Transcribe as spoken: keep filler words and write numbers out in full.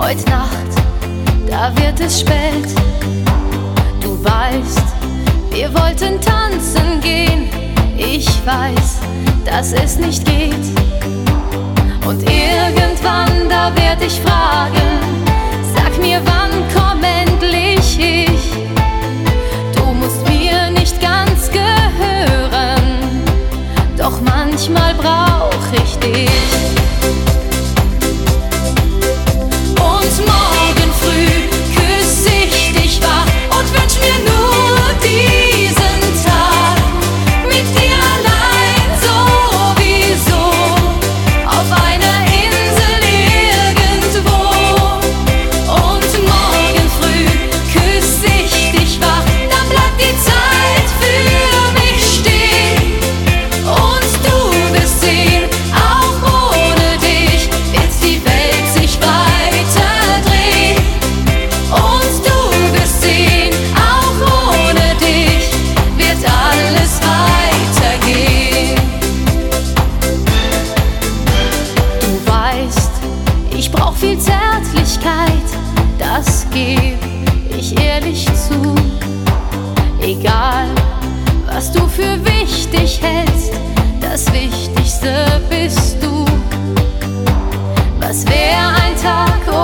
Heute Nacht, da wird es spät. Du weißt, wir wollten tanzen gehen. Ich weiß, dass es nicht geht. Und irgendwann, da werd ich fragen, sag mir, wann komm endlich ich? Du musst mir nicht ganz gehören, doch manchmal brauch ich dich. Und morgen früh küss ich dich wach und wünsch mir nur diesen Tag mit dir allein sowieso auf einer Insel irgendwo. Und morgen früh küss ich dich wach, dann bleibt die Zeit für mich stehen. Und du wirst sehen, auch ohne dich wird die Welt sich weiterdrehen. Und du wirst sehen, auch ohne dich wird alles weitergehen. Du weißt, ich brauch viel Zärtlichkeit, das geb ich ehrlich zu. Egal, was du für wichtig hältst, das Wichtigste bist du. Was wär ein Tag